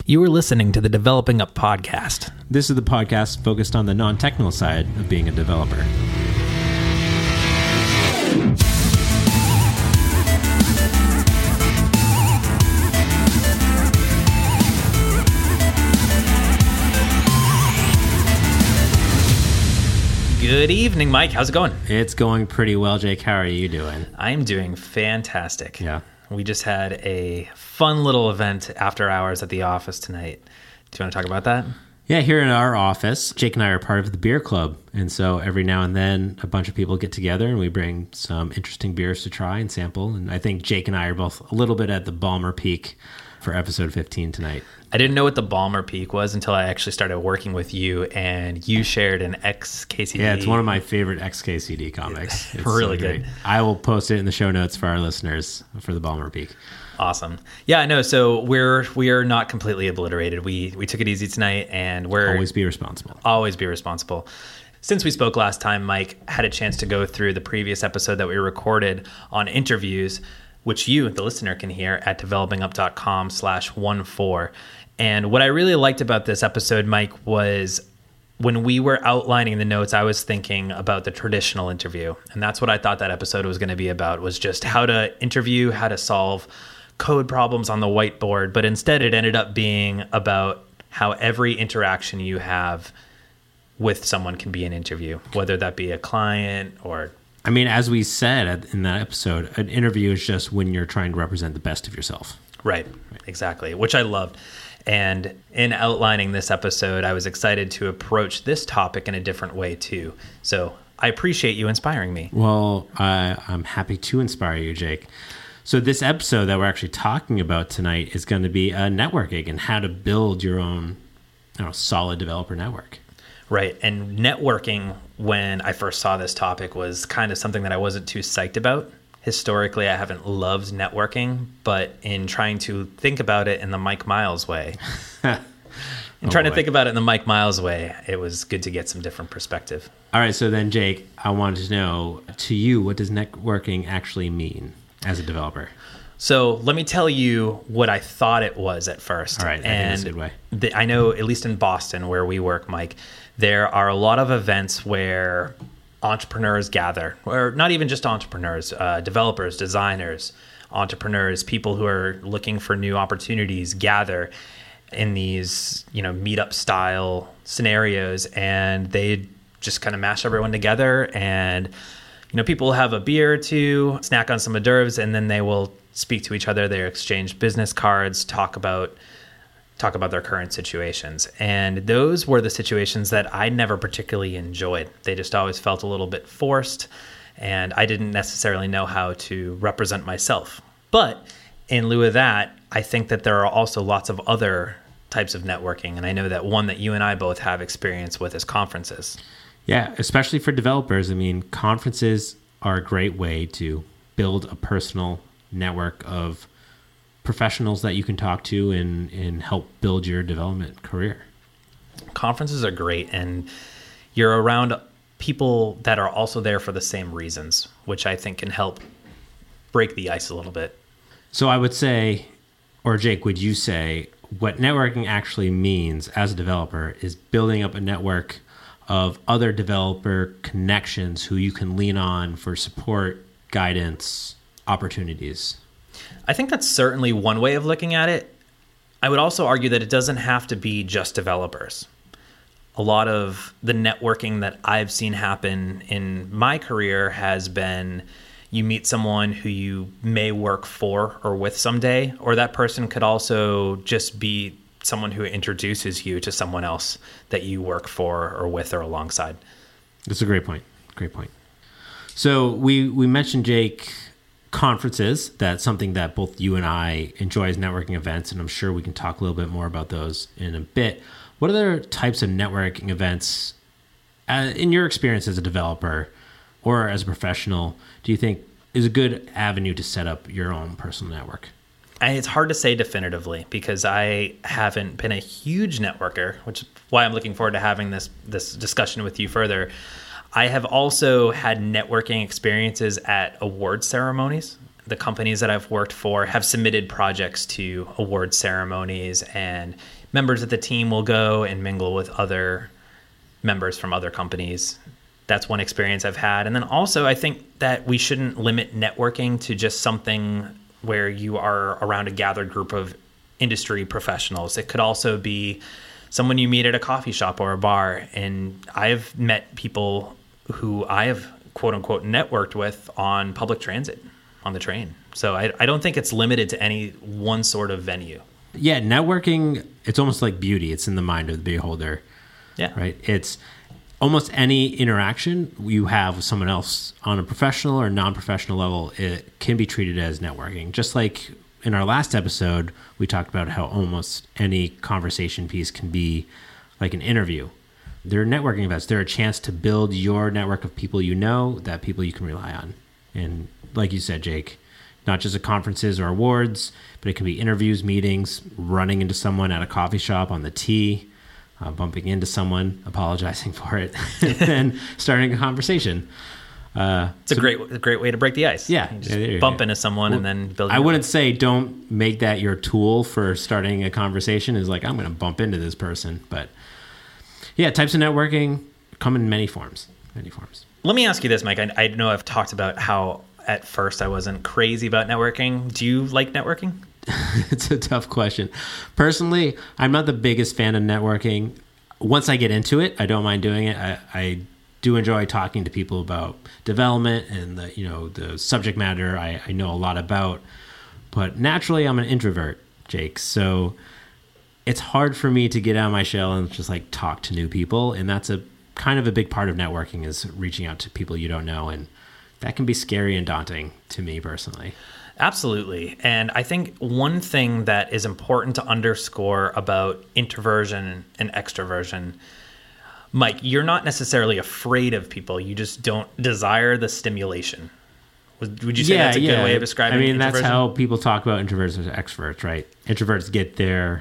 You are listening to the Developing Up podcast. This is the podcast focused on the non-technical side of being a developer. Good evening, Mike. How's it going? It's going pretty well, Jake. How are you doing? I'm doing fantastic. Yeah. We just had a fun little event after hours at the office tonight. Do you want to talk about that? Yeah, here in our office, Jake and I are part of the beer club. And so every now and then, a bunch of people get together and we bring some interesting beers to try and sample. And I think Jake and I are both a little bit at the Balmer Peak for episode 15 tonight. I didn't know what the Balmer Peak was until I actually started working with you, and you shared an XKCD. Yeah, it's one of my favorite XKCD comics. It's really so good. Great. I will post it in the show notes for our listeners for the Balmer Peak. Awesome. Yeah, I know. So we are not completely obliterated. We took it easy tonight, and we're Always be responsible. Always be responsible. Since we spoke last time, Mike had a chance to go through the previous episode that we recorded on interviews, which you, the listener, can hear at developingup.com/14. And what I really liked about this episode, Mike, was when we were outlining the notes, I was thinking about the traditional interview. And that's what I thought that episode was going to be about, was just how to interview, how to solve code problems on the whiteboard. But instead, it ended up being about how every interaction you have with someone can be an interview, whether that be a client or... I mean, as we said in that episode, an interview is just when you're trying to represent the best of yourself. Right. Exactly, which I loved. And in outlining this episode, I was excited to approach this topic in a different way too. So I appreciate you inspiring me. Well, I'm happy to inspire you, Jake. So this episode that we're actually talking about tonight is going to be networking and how to build your own solid developer network. Right. And networking, when I first saw this topic, was kind of something that I wasn't too psyched about. Historically, I haven't loved networking, but in trying to think about it in the Mike Miles way, to think about it in the Mike Miles way, it was good to get some different perspective. All right. So then, Jake, I wanted to know, to you, what does networking actually mean as a developer? So let me tell you what I thought it was at first. All right. And that's a good way. I know, at least in Boston, where we work, Mike, there are a lot of events where entrepreneurs gather, or not even just entrepreneurs, developers, designers, entrepreneurs, people who are looking for new opportunities gather in these, meetup style scenarios, and they just kind of mash everyone together, and people have a beer or two, snack on some hors d'oeuvres, and then they will speak to each other. They exchange business cards, talk about their current situations. And those were the situations that I never particularly enjoyed. They just always felt a little bit forced, and I didn't necessarily know how to represent myself. But in lieu of that, I think that there are also lots of other types of networking. And I know that one that you and I both have experience with is conferences. Yeah, especially for developers. I mean, conferences are a great way to build a personal network of professionals that you can talk to and help build your development career. Conferences are great, and you're around people that are also there for the same reasons, which I think can help break the ice a little bit. So I would say, or Jake, would you say what networking actually means as a developer is building up a network of other developer connections who you can lean on for support, guidance, opportunities? I think that's certainly one way of looking at it. I would also argue that it doesn't have to be just developers. A lot of the networking that I've seen happen in my career has been you meet someone who you may work for or with someday, or that person could also just be someone who introduces you to someone else that you work for or with or alongside. That's a great point. Great point. So we mentioned, Jake, conferences. That's something that both you and I enjoy as networking events, and I'm sure we can talk a little bit more about those in a bit. What other types of networking events, in your experience as a developer or as a professional, do you think is a good avenue to set up your own personal network? It's hard to say definitively because I haven't been a huge networker, which is why I'm looking forward to having this discussion with you further. I have also had networking experiences at award ceremonies. the companies that I've worked for have submitted projects to award ceremonies, and members of the team will go and mingle with other members from other companies. That's one experience I've had. And then also, I think that we shouldn't limit networking to just something where you are around a gathered group of industry professionals. It could also be someone you meet at a coffee shop or a bar. And I've met people who I have, quote unquote, networked with on public transit, on the train. So I don't think it's limited to any one sort of venue. Yeah, networking, it's almost like beauty. It's in the mind of the beholder. Yeah. Right? It's almost any interaction you have with someone else on a professional or non-professional level, it can be treated as networking. Just like in our last episode, we talked about how almost any conversation piece can be like an interview. They're networking events. They're a chance to build your network of people you know, that people you can rely on. And like you said, Jake, not just at conferences or awards, but it can be interviews, meetings, running into someone at a coffee shop on the T, bumping into someone, apologizing for it, and then starting a conversation. It's a great way to break the ice. Yeah. You just bump into someone and then build. I wouldn't say don't make that your tool for starting a conversation is like, I'm going to bump into this person. But yeah, types of networking come in many forms. Let me ask you this, Mike. I know I've talked about how at first I wasn't crazy about networking. Do you like networking? It's a tough question. Personally, I'm not the biggest fan of networking. Once I get into it, I don't mind doing it. I do enjoy talking to people about development and the subject matter I know a lot about. But naturally, I'm an introvert, Jake. So it's hard for me to get out of my shell and just like talk to new people. And that's a kind of a big part of networking, is reaching out to people you don't know. And that can be scary and daunting to me personally. Absolutely. And I think one thing that is important to underscore about introversion and extroversion, Mike, you're not necessarily afraid of people. You just don't desire the stimulation. Would you say that's a good way of describing introversion? That's how people talk about introverts and extroverts, right? Introverts get their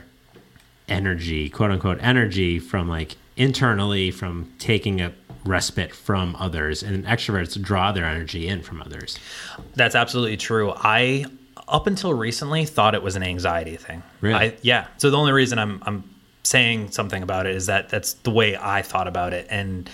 energy, quote unquote, energy from like internally, from taking a respite from others, and extroverts draw their energy in from others. That's absolutely true. I, up until recently, thought it was an anxiety thing. Really? Yeah. So the only reason I'm saying something about it is that that's the way I thought about it, and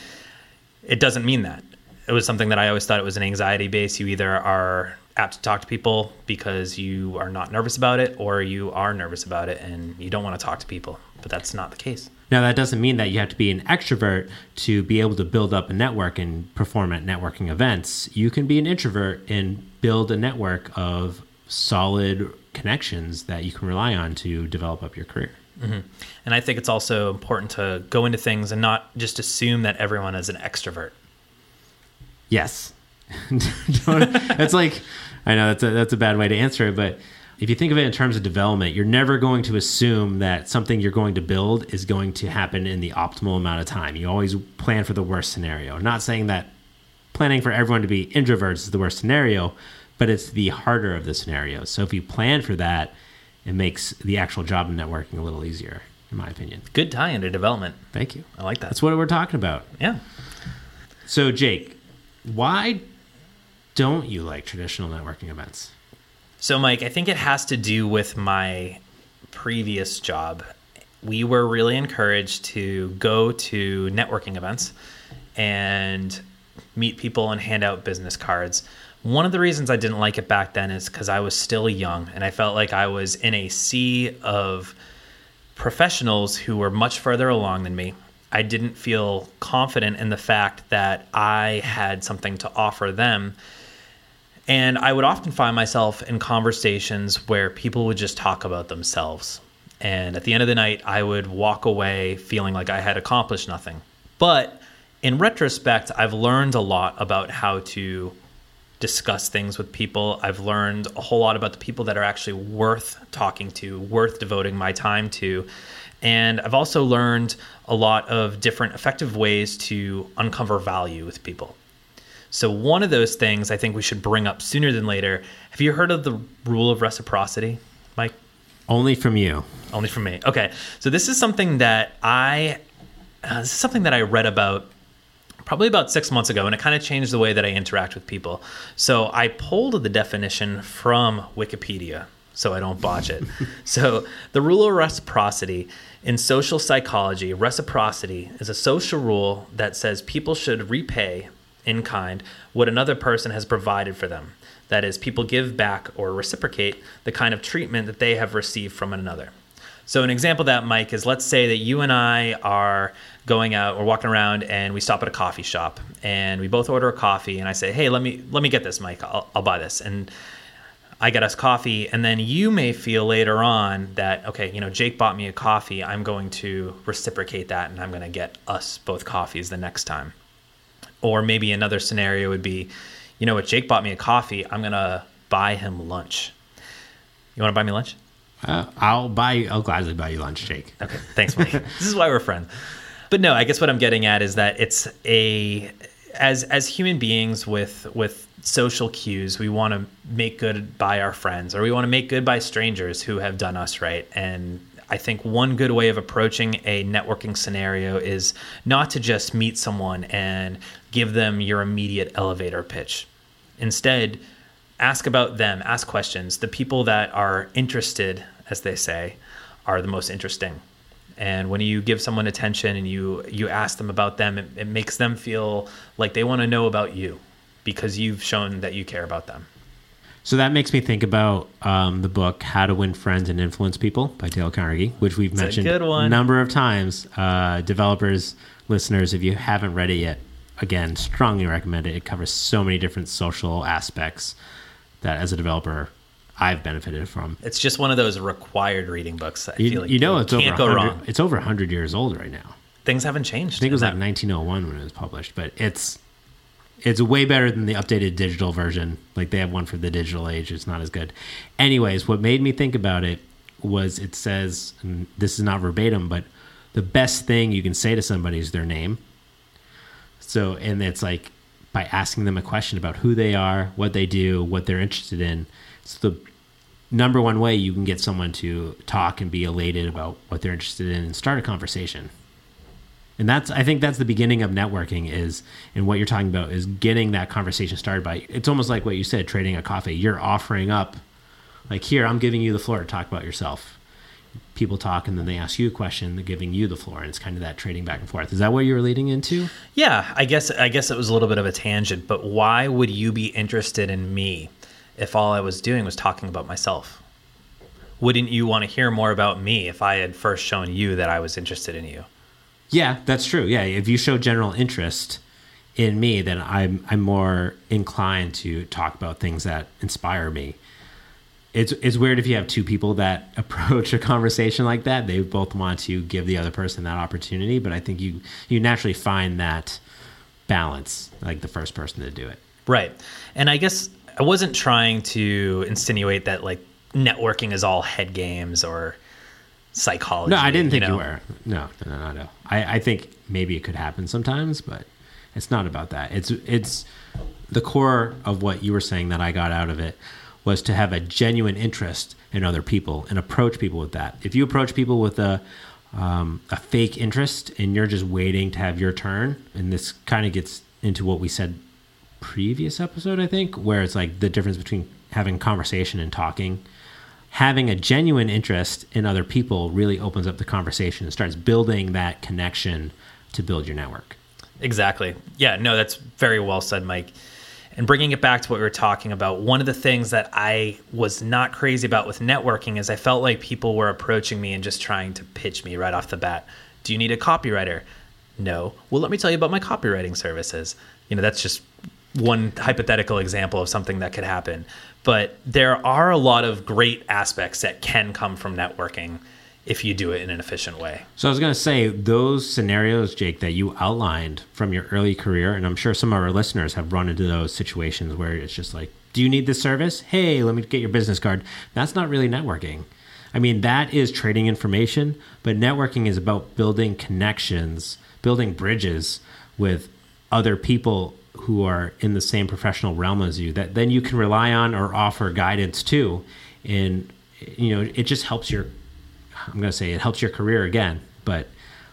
it doesn't mean that. It was something that I always thought it was an anxiety base. You either are apt to talk to people because you are not nervous about it, or you are nervous about it and you don't want to talk to people. But that's not the case. Now, that doesn't mean that you have to be an extrovert to be able to build up a network and perform at networking events. You can be an introvert and build a network of solid connections that you can rely on to develop up your career. Mm-hmm. And I think it's also important to go into things and not just assume that everyone is an extrovert. Yes. That's like, I know that's a bad way to answer it, but if you think of it in terms of development, you're never going to assume that something you're going to build is going to happen in the optimal amount of time. You always plan for the worst scenario. I'm not saying that planning for everyone to be introverts is the worst scenario, but it's the harder of the scenarios. So if you plan for that, it makes the actual job of networking a little easier, in my opinion. Good tie into development. Thank you. I like that. That's what we're talking about. Yeah. So, Jake, why don't you like traditional networking events? So, Mike, I think it has to do with my previous job. We were really encouraged to go to networking events and meet people and hand out business cards. One of the reasons I didn't like it back then is because I was still young and I felt like I was in a sea of professionals who were much further along than me. I didn't feel confident in the fact that I had something to offer them. And I would often find myself in conversations where people would just talk about themselves. And at the end of the night, I would walk away feeling like I had accomplished nothing. But in retrospect, I've learned a lot about how to discuss things with people. I've learned a whole lot about the people that are actually worth talking to, worth devoting my time to. And I've also learned a lot of different effective ways to uncover value with people. So one of those things I think we should bring up sooner than later. Have you heard of the rule of reciprocity, Mike? Only from you. Only from me. Okay. So this is something that I read about probably about 6 months ago, and it kind of changed the way that I interact with people. So I pulled the definition from Wikipedia so I don't botch it. So the rule of reciprocity in social psychology, reciprocity is a social rule that says people should repay in kind what another person has provided for them. That is, people give back or reciprocate the kind of treatment that they have received from another. So an example of that, Mike, is let's say that you and I are going out or walking around and we stop at a coffee shop and we both order a coffee and I say, hey, let me get this, Mike. I'll buy this. And I get us coffee, and then you may feel later on that, okay, Jake bought me a coffee. I'm going to reciprocate that and I'm going to get us both coffees the next time. Or maybe another scenario would be, you know what, Jake bought me a coffee. I'm going to buy him lunch. You want to buy me lunch? I'll gladly buy you lunch, Jake. Okay, thanks, Mike. This is why we're friends. But no, I guess what I'm getting at is that it's as human beings with social cues, we want to make good by our friends, or we want to make good by strangers who have done us right. And I think one good way of approaching a networking scenario is not to just meet someone and give them your immediate elevator pitch. Instead, ask about them, ask questions. The people that are interested, as they say, are the most interesting. And when you give someone attention and you ask them about them, it makes them feel like they want to know about you because you've shown that you care about them. So that makes me think about the book How to Win Friends and Influence People by Dale Carnegie, which we've mentioned a number of times. Developers, listeners, if you haven't read it yet, again, strongly recommend it. It covers so many different social aspects that as a developer I've benefited from. It's just one of those required reading books. I feel like it's can't go wrong. It's over 100 years old right now. Things haven't changed. I think it was like 1901 when it was published, but it's way better than the updated digital version. Like they have one for the digital age. It's not as good. Anyways, what made me think about it was it says, and this is not verbatim, but the best thing you can say to somebody is their name. So, and it's like by asking them a question about who they are, what they do, what they're interested in. It's the number one way you can get someone to talk and be elated about what they're interested in and start a conversation. And I think that's the beginning of networking and what you're talking about is getting that conversation started by, it's almost like what you said, trading a coffee. You're offering up, like, here, I'm giving you the floor to talk about yourself. People talk and then they ask you a question, they're giving you the floor, and it's kind of that trading back and forth. Is that what you were leading into? Yeah, I guess it was a little bit of a tangent, but why would you be interested in me if all I was doing was talking about myself? Wouldn't you want to hear more about me if I had first shown you that I was interested in you? Yeah, that's true. Yeah, if you show general interest in me, then I'm more inclined to talk about things that inspire me. It's weird if you have two people that approach a conversation like that. They both want to give the other person that opportunity, but I think you naturally find that balance, like the first person to do it. Right. And I guess I wasn't trying to insinuate that like networking is all head games or psychology. No, I didn't think you were. No. I think maybe it could happen sometimes, but it's not about that. It's the core of what you were saying that I got out of it was to have a genuine interest in other people and approach people with that. If you approach people with a fake interest and you're just waiting to have your turn, and this kind of gets into what we said previous episode, I think, where it's like the difference between having conversation and talking. Having a genuine interest in other people really opens up the conversation and starts building that connection to build your network. Exactly. Yeah, no, that's very well said, Mike. And bringing it back to what we were talking about, one of the things that I was not crazy about with networking is I felt like people were approaching me and just trying to pitch me right off the bat. Do you need a copywriter? No. Well, let me tell you about my copywriting services. That's just one hypothetical example of something that could happen. But there are a lot of great aspects that can come from networking if you do it in an efficient way. So I was going to say, those scenarios, Jake, that you outlined from your early career, and I'm sure some of our listeners have run into those situations where it's just like, do you need this service? Hey, let me get your business card. That's not really networking. I mean, that is trading information, but networking is about building connections, building bridges with other people who are in the same professional realm as you that then you can rely on or offer guidance to. And, it just helps it helps your career again, but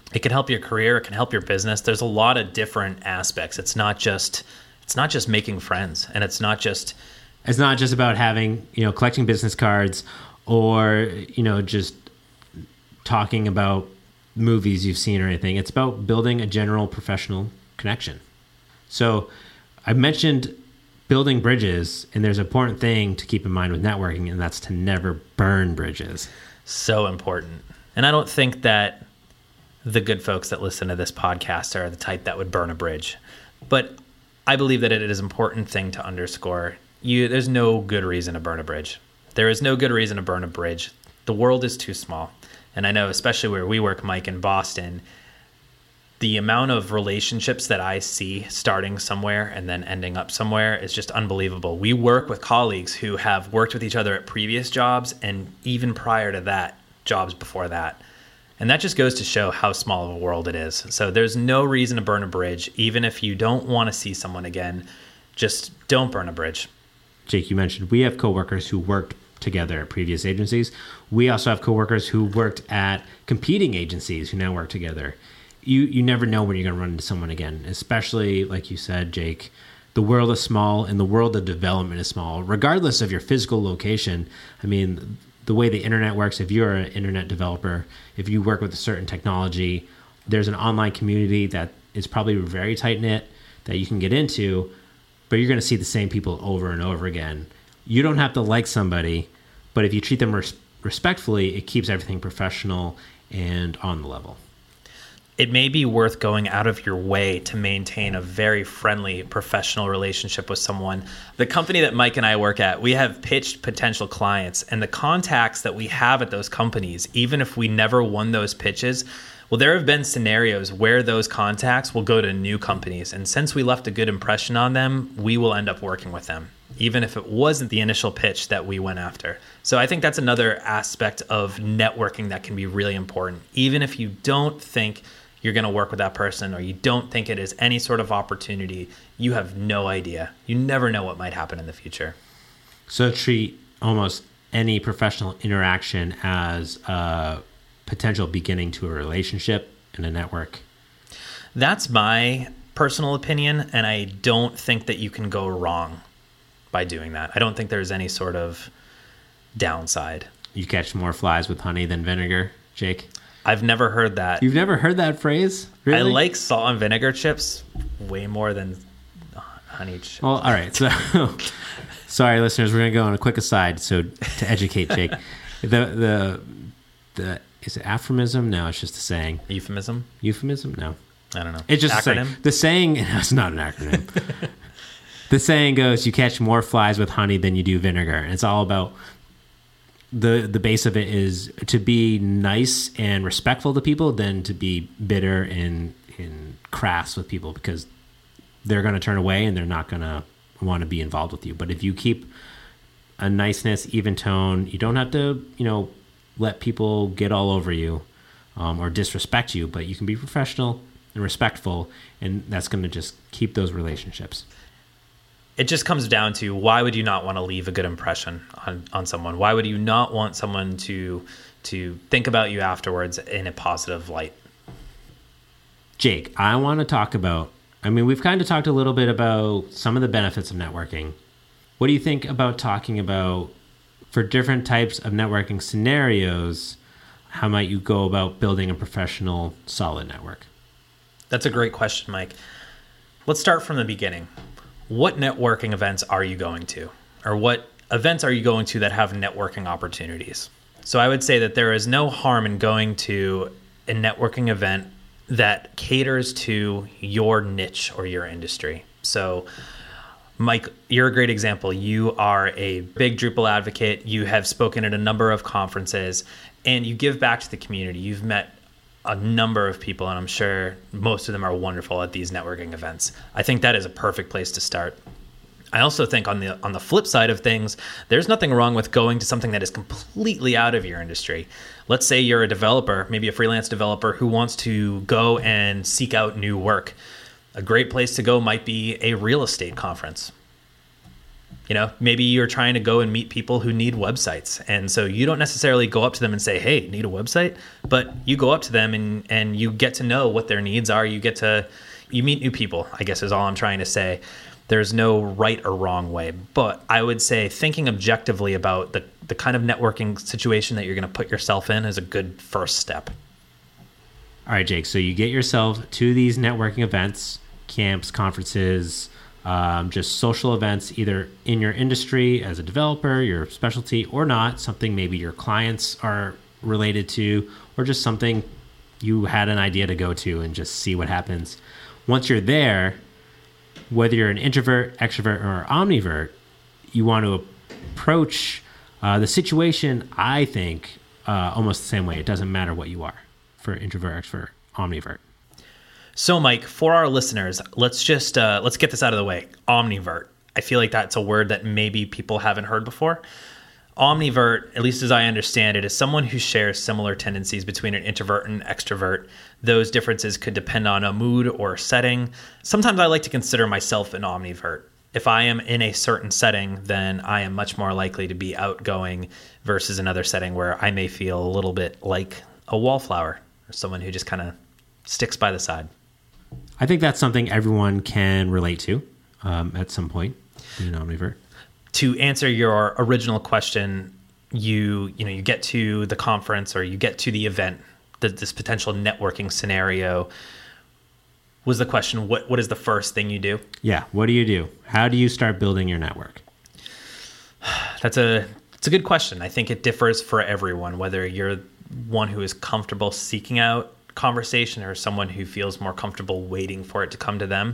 It can help your career. It can help your business. There's a lot of different aspects. It's not just making friends, and it's not just about having, collecting business cards or, just talking about movies you've seen or anything. It's about building a general professional connection. So I mentioned building bridges, and there's an important thing to keep in mind with networking, and that's to never burn bridges. So important. And I don't think that the good folks that listen to this podcast are the type that would burn a bridge. But I believe that it is an important thing to underscore. There's no good reason to burn a bridge. There is no good reason to burn a bridge. The world is too small. And I know, especially where we work, Mike, in Boston, the amount of relationships that I see starting somewhere and then ending up somewhere is just unbelievable. We work with colleagues who have worked with each other at previous jobs and even prior to that, jobs before that. And that just goes to show how small of a world it is. So there's no reason to burn a bridge. Even if you don't want to see someone again, just don't burn a bridge. Jake, you mentioned we have coworkers who worked together at previous agencies. We also have coworkers who worked at competing agencies who now work together. You never know when you're going to run into someone again, especially, like you said, Jake, the world is small and the world of development is small. Regardless of your physical location, I mean, the way the internet works, if you're an internet developer, if you work with a certain technology, there's an online community that is probably very tight-knit that you can get into, but you're going to see the same people over and over again. You don't have to like somebody, but if you treat them respectfully, it keeps everything professional and on the level. It may be worth going out of your way to maintain a very friendly professional relationship with someone. The company that Mike and I work at, we have pitched potential clients, and the contacts that we have at those companies, even if we never won those pitches, well, there have been scenarios where those contacts will go to new companies. And since we left a good impression on them, we will end up working with them, even if it wasn't the initial pitch that we went after. So I think that's another aspect of networking that can be really important. Even if you don't think you're going to work with that person or you don't think it is any sort of opportunity, you have no idea. You never know what might happen in the future. So treat almost any professional interaction as a potential beginning to a relationship and a network. That's my personal opinion, and I don't think that you can go wrong by doing that. I don't think there's any sort of downside. You catch more flies with honey than vinegar, Jake? I've never heard that. You've never heard that phrase? Really? I like salt and vinegar chips way more than honey chips. Well, all right. So, sorry, listeners, we're going to go on a quick aside. So, to educate Jake, the is it aphorism? No, it's just a saying. Euphemism? Euphemism? No. I don't know. It's just acronym? A saying. The saying, no, it's not an acronym. The saying goes, you catch more flies with honey than you do vinegar. And it's all about the base of it is to be nice and respectful to people than to be bitter and crass with people, because they're going to turn away and they're not going to want to be involved with you. But if you keep a niceness, even tone, you don't have to, let people get all over you or disrespect you, but you can be professional and respectful, and that's going to just keep those relationships. It just comes down to, why would you not want to leave a good impression on someone? Why would you not want someone to think about you afterwards in a positive light? Jake, I want to talk about, we've kind of talked a little bit about some of the benefits of networking. What do you think about talking about, for different types of networking scenarios, how might you go about building a professional, solid network? That's a great question, Mike. Let's start from the beginning. What networking events are you going to? Or what events are you going to that have networking opportunities? So I would say that there is no harm in going to a networking event that caters to your niche or your industry. So Mike, you're a great example. You are a big Drupal advocate. You have spoken at a number of conferences, and you give back to the community. You've met a number of people, and I'm sure most of them are wonderful at these networking events. I think that is a perfect place to start. I also think on the flip side of things, there's nothing wrong with going to something that is completely out of your industry. Let's say you're a developer, maybe a freelance developer who wants to go and seek out new work. A great place to go might be a real estate conference. Maybe you're trying to go and meet people who need websites. And so you don't necessarily go up to them and say, hey, need a website? But you go up to them and you get to know what their needs are. You meet new people, I guess is all I'm trying to say. There's no right or wrong way. But I would say thinking objectively about the kind of networking situation that you're going to put yourself in is a good first step. All right, Jake. So you get yourself to these networking events, camps, conferences, just social events, either in your industry as a developer, your specialty, or not, something maybe your clients are related to, or just something you had an idea to go to and just see what happens. Once you're there, whether you're an introvert, extrovert, or omnivert, you want to approach the situation, I think, almost the same way. It doesn't matter what you are for introvert, extrovert, omnivert. So, Mike, for our listeners, let's get this out of the way. Omnivert. I feel like that's a word that maybe people haven't heard before. Omnivert, at least as I understand it, is someone who shares similar tendencies between an introvert and extrovert. Those differences could depend on a mood or a setting. Sometimes I like to consider myself an omnivert. If I am in a certain setting, then I am much more likely to be outgoing versus another setting where I may feel a little bit like a wallflower or someone who just kind of sticks by the side. I think that's something everyone can relate to at some point, being an omnivert. To answer your original question, you get to the conference or you get to the event, this potential networking scenario. Was the question, what is the first thing you do? Yeah, what do you do? How do you start building your network? It's a good question. I think it differs for everyone, whether you're one who is comfortable seeking out conversation or someone who feels more comfortable waiting for it to come to them.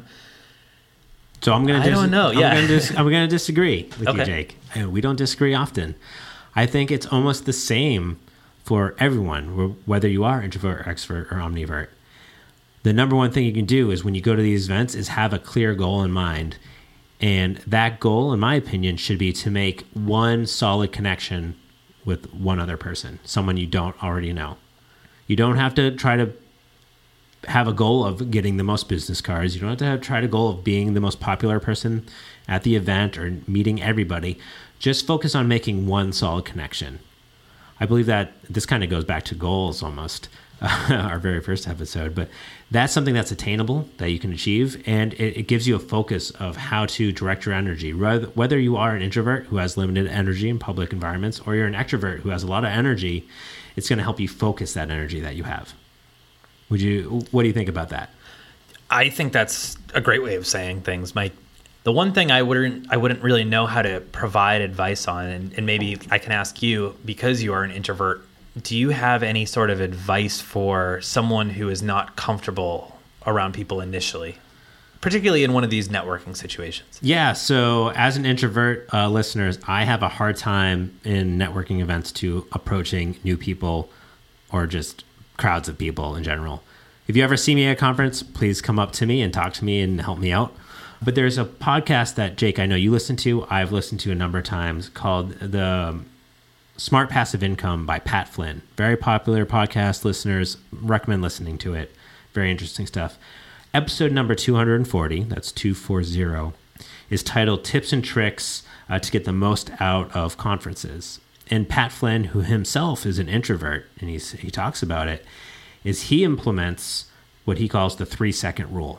So I'm going to don't know. Yeah. I'm going to disagree with Okay. you, Jake. And we don't disagree often. I think it's almost the same for everyone, whether you are introvert, extrovert, or omnivert. The number one thing you can do is when you go to these events is have a clear goal in mind. And that goal, in my opinion, should be to make one solid connection with one other person, someone you don't already know. You don't have to try to have a goal of getting the most business cards. You don't have to try to goal of being the most popular person at the event or meeting everybody. Just focus on making one solid connection. I believe that this kind of goes back to goals almost, our very first episode, but that's something that's attainable that you can achieve. And it gives you a focus of how to direct your energy, whether you are an introvert who has limited energy in public environments, or you're an extrovert who has a lot of energy. It's going to help you focus that energy that you have. What do you think about that? I think that's a great way of saying things, Mike. The one thing I wouldn't really know how to provide advice on, and maybe I can ask you, because you are an introvert, do you have any sort of advice for someone who is not comfortable around people initially, particularly in one of these networking situations? Yeah, so as an introvert, listeners, I have a hard time in networking events to approaching new people or just crowds of people in general. If you ever see me at a conference, please come up to me and talk to me and help me out. But there's a podcast that, Jake, I know you listen to. I've listened to a number of times called The Smart Passive Income by Pat Flynn. Very popular podcast. Listeners, recommend listening to it. Very interesting stuff. Episode number 240, that's 240, is titled Tips and Tricks to Get the Most Out of Conferences. And Pat Flynn, who himself is an introvert, and he talks about it, is he implements what he calls the 3-second rule.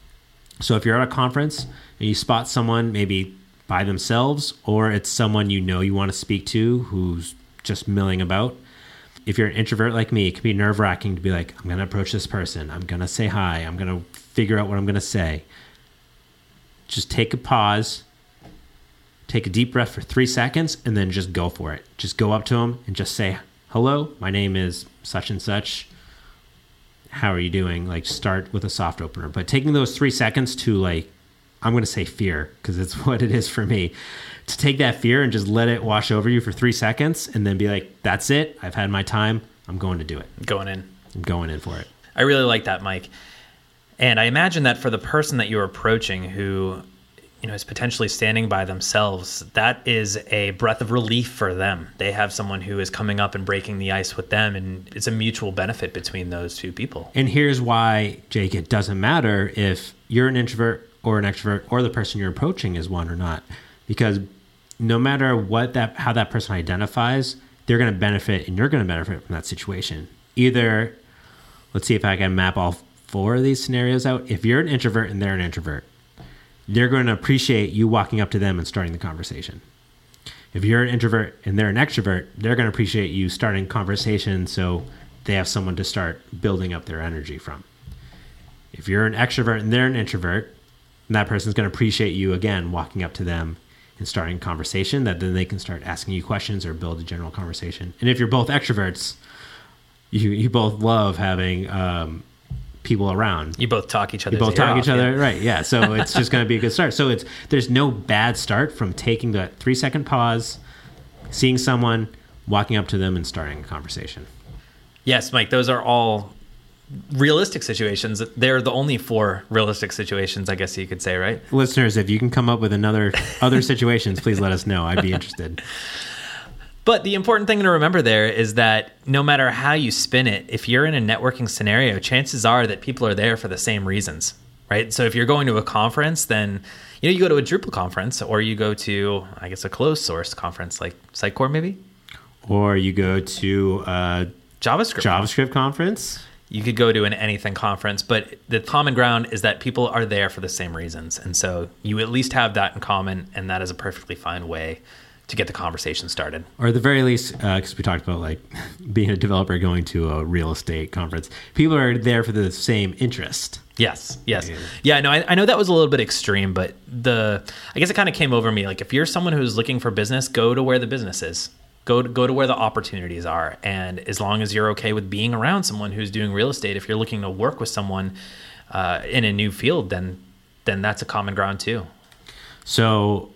So if you're at a conference and you spot someone maybe by themselves, or it's someone you know you want to speak to who's just milling about, if you're an introvert like me, it can be nerve-wracking to be like, I'm going to approach this person. I'm going to say hi. I'm going to figure out what I'm going to say. Just take a pause. Take a deep breath for 3 seconds and then just go for it. Just go up to them and just say, hello, my name is such and such. How are you doing? Like, start with a soft opener. But taking those 3 seconds to, like, I'm going to say fear, because it's what it is for me, to take that fear and just let it wash over you for 3 seconds and then be like, that's it. I've had my time. I'm going to do it. I'm going in for it. I really like that, Mike. And I imagine that for the person that you're approaching who is potentially standing by themselves, that is a breath of relief for them. They have someone who is coming up and breaking the ice with them, and it's a mutual benefit between those two people. And here's why, Jake, it doesn't matter if you're an introvert or an extrovert or the person you're approaching is one or not. Because no matter how that person identifies, they're going to benefit and you're going to benefit from that situation. Either, let's see if I can map all 4 of these scenarios out. If you're an introvert and they're an introvert, they're going to appreciate you walking up to them and starting the conversation. If you're an introvert and they're an extrovert, they're going to appreciate you starting conversation so they have someone to start building up their energy from. If you're an extrovert and they're an introvert, that person's going to appreciate you, again, walking up to them and starting conversation, that then they can start asking you questions or build a general conversation. And if you're both extroverts, you both love having people around. You both talk each other. You both talk each other, right? Yeah. So it's just going to be a good start. So there's no bad start from taking that 3-second pause, seeing someone, walking up to them, and starting a conversation. Yes, Mike. Those are all realistic situations. They're the only 4 realistic situations, I guess you could say, right? Listeners, if you can come up with other situations, please let us know. I'd be interested. But the important thing to remember there is that no matter how you spin it, if you're in a networking scenario, chances are that people are there for the same reasons, right? So if you're going to a conference, then you go to a Drupal conference, or you go to, I guess, a closed source conference like Sitecore maybe? Or you go to a JavaScript conference. You could go to an anything conference, but the common ground is that people are there for the same reasons. And so you at least have that in common, and that is a perfectly fine way to get the conversation started. Or at the very least, because we talked about like being a developer going to a real estate conference, people are there for the same interest. Yes. Yeah, no, I know that was a little bit extreme, but I guess it kind of came over me. Like, if you're someone who's looking for business, go to where the business is. Go to where the opportunities are. And as long as you're okay with being around someone who's doing real estate, if you're looking to work with someone in a new field, then that's a common ground too. So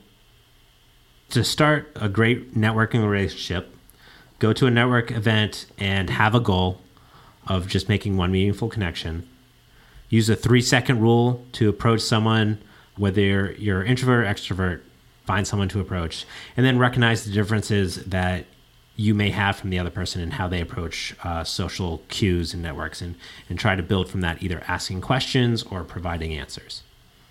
to start a great networking relationship, go to a network event and have a goal of just making one meaningful connection. Use a 3-second rule to approach someone, whether you're introvert or extrovert. Find someone to approach, and then recognize the differences that you may have from the other person and how they approach social cues and networks, and try to build from that, either asking questions or providing answers.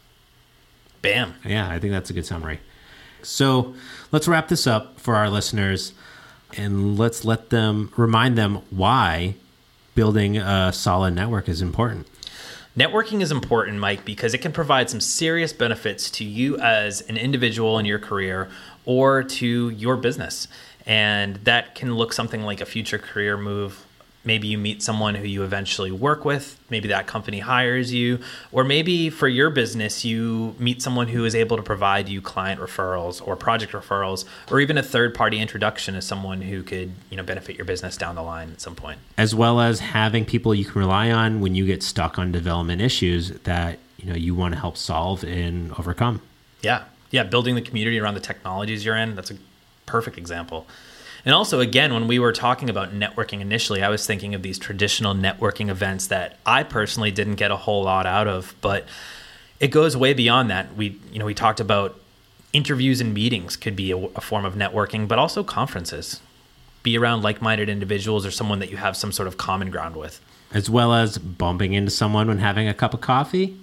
Bam. Yeah, I think that's a good summary. So let's wrap this up for our listeners, and let's remind them why building a solid network is important. Networking is important, Mike, because it can provide some serious benefits to you as an individual in your career or to your business. And that can look something like a future career move. Maybe you meet someone who you eventually work with. Maybe that company hires you. Or maybe for your business, you meet someone who is able to provide you client referrals or project referrals, or even a third-party introduction to someone who could, benefit your business down the line at some point. As well as having people you can rely on when you get stuck on development issues that you want to help solve and overcome. Yeah, building the community around the technologies you're in. That's a perfect example. And also, again, when we were talking about networking initially, I was thinking of these traditional networking events that I personally didn't get a whole lot out of, but it goes way beyond that. We talked about interviews and meetings could be a form of networking, but also conferences. Be around like-minded individuals or someone that you have some sort of common ground with. As well as bumping into someone when having a cup of coffee,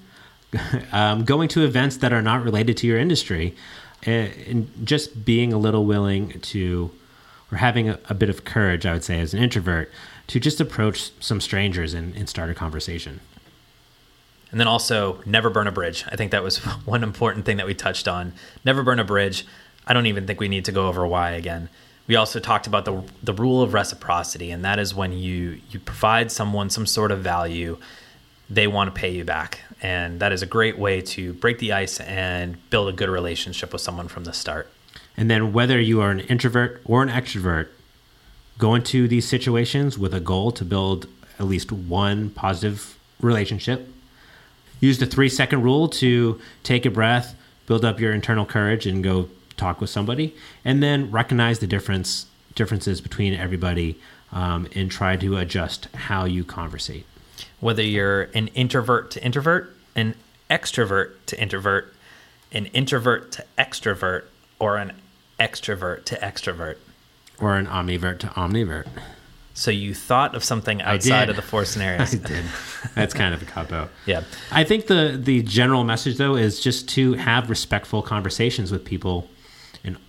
going to events that are not related to your industry, and just being a little willing to, or having a bit of courage, I would say, as an introvert, to just approach some strangers and start a conversation. And then also, never burn a bridge. I think that was one important thing that we touched on. Never burn a bridge. I don't even think we need to go over why again. We also talked about the rule of reciprocity, and that is when you provide someone some sort of value, they want to pay you back. And that is a great way to break the ice and build a good relationship with someone from the start. And then whether you are an introvert or an extrovert, go into these situations with a goal to build at least one positive relationship. Use the 3-second rule to take a breath, build up your internal courage, and go talk with somebody. And then recognize the differences between everybody, and try to adjust how you conversate. Whether you're an introvert to introvert, an extrovert to introvert, an introvert to extrovert, or an extrovert to extrovert. Or an omnivert to omnivert. So you thought of something outside of the 4 scenarios. I did. That's kind of a cop-out. Yeah. I think the general message, though, is just to have respectful conversations with people and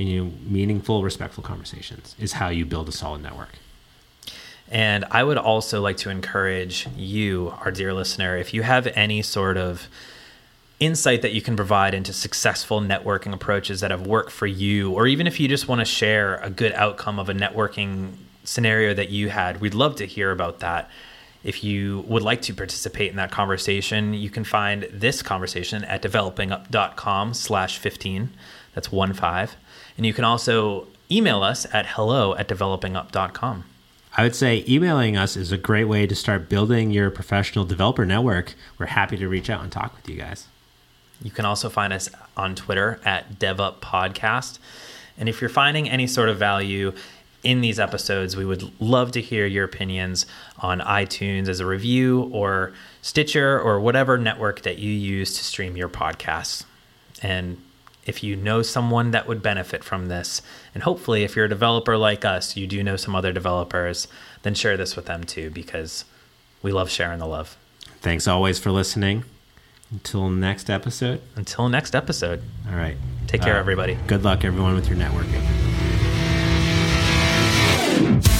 meaningful, respectful conversations is how you build a solid network. And I would also like to encourage you, our dear listener, if you have any sort of insight that you can provide into successful networking approaches that have worked for you, or even if you just want to share a good outcome of a networking scenario that you had, we'd love to hear about that. If you would like to participate in that conversation, you can find this conversation at developingup.com/15. That's 15. And you can also email us at hello@developingup.com. I would say emailing us is a great way to start building your professional developer network. We're happy to reach out and talk with you guys. You can also find us on Twitter at DevUpPodcast. And if you're finding any sort of value in these episodes, we would love to hear your opinions on iTunes as a review, or Stitcher, or whatever network that you use to stream your podcasts. And if you know someone that would benefit from this, and hopefully if you're a developer like us, you do know some other developers, then share this with them too, because we love sharing the love. Thanks always for listening. Until next episode. Until next episode. All right. Take care, everybody. Good luck, everyone, with your networking.